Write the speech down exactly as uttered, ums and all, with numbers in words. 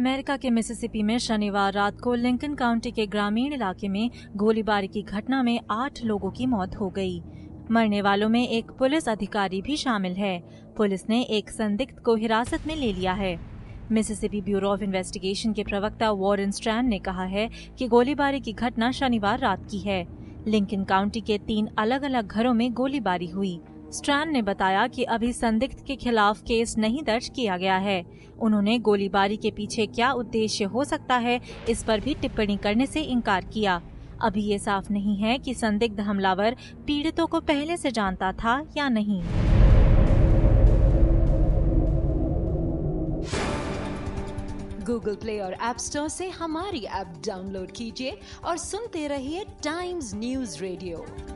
America के Mississippi में शनिवार रात को लिंकन काउंटी के ग्रामीण इलाके में गोलीबारी की घटना में आठ लोगों की मौत हो गई। मरने वालों में एक पुलिस अधिकारी भी शामिल है। पुलिस ने एक संदिग्ध को हिरासत में ले लिया है। मिसिसिपी ब्यूरो ऑफ इन्वेस्टिगेशन के प्रवक्ता वॉरेन स्ट्रैन ने कहा है कि गोलीबारी की घटना शनिवार रात की है। लिंकन काउंटी के तीन अलग अलग घरों में गोलीबारी हुई। स्ट्रैन ने बताया कि अभी संदिग्ध के खिलाफ केस नहीं दर्ज किया गया है। उन्होंने गोलीबारी के पीछे क्या उद्देश्य हो सकता है, इस पर भी टिप्पणी करने से इनकार किया। अभी ये साफ नहीं है कि संदिग्ध हमलावर पीड़ितों को पहले से जानता था या नहीं। गूगल प्ले और ऐप स्टोर से हमारी ऐप डाउनलोड कीजिए और सुनते रहिए टाइम्स न्यूज़ रेडियो।